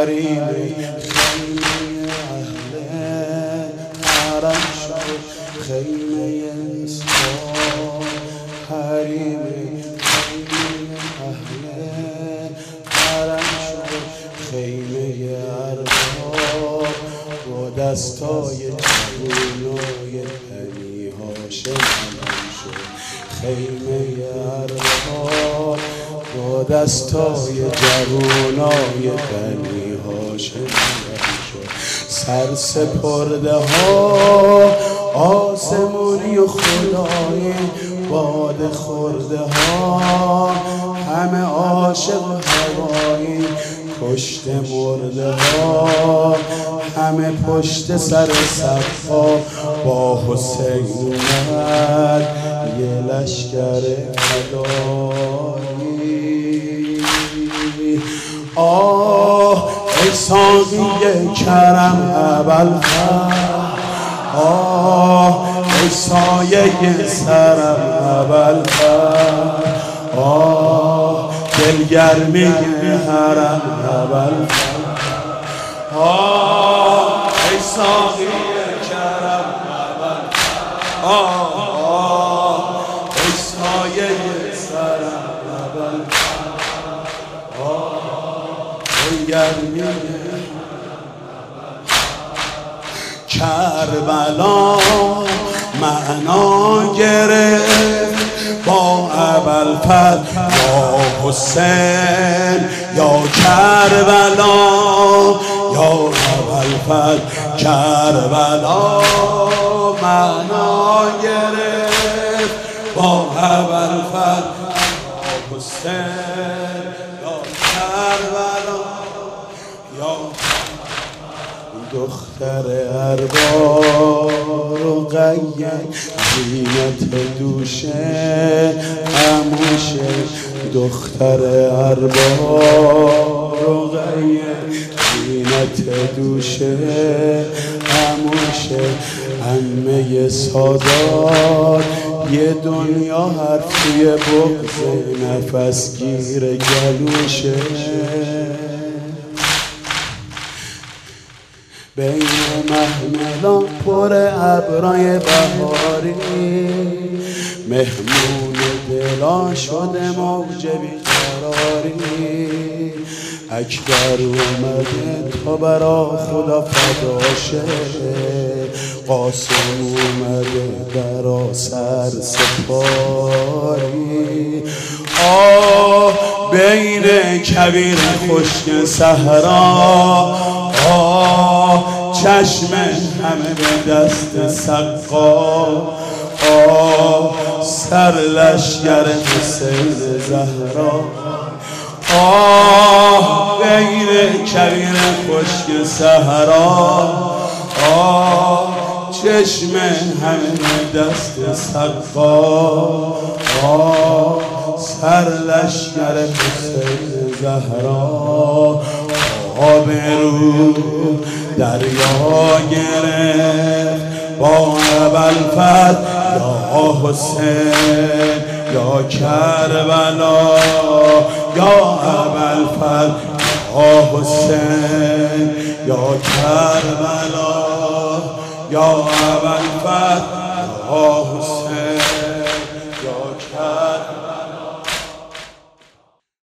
حریم خیمه اهل حرم شد خیمه اصحاب حریم خیمه اهل حرم شد خیمه ارباب با دستای جوونای بنی هاشم علم شد خیمه ارباب با دستای جوونای بنی هاشم علم شد سر سپرده ها آسمونی و خدایی باد خورده ها همه عاشق و هوایی پشت مرده ها همه پشت سر صفا با حسین اومد یه لشکر فدایی آه ای ساقی کرم ابوالفضل آه ای سایه سرم ابوالفضل آه دلگرمی حرم ابوالفضل آه ای ساقی کرم ابوالفضل آه ای سایه سرم ابوالفضل آه دلگرمی کربلا معنا گرفت با ابوالفضل یا حسین یا کربلا یا ابوالفضل کربلا معنا گرفت با ابوالفضل یا حسین یا کربلا یا دختر ارباب و قیم زینت دوشه عموشه دختر ارباب و قیم زینت دوشه عموشه عمه سادات یه دنیا حرفی بغض نفس گیر گلوشه بین محملان پر ابرای بهاری مهمون دلا شده موج بیقراری اکبر اومده تا برا خدا فداشه قاسم اومده برا سر سپاری آه بین کبیر خشک صحرا آه چشم همه به دست سقا آه سر لشگر حسین زهرا آه بین کبیر خشک صحرا آه چشم همه به دست سقا آه سر لشگر حسین زهرا آبرو دریا گرفت با ابوالفضل یا حسین یا کربلا یا ابوالفضل یا حسین یا کربلا یا ابوالفضل یا حسین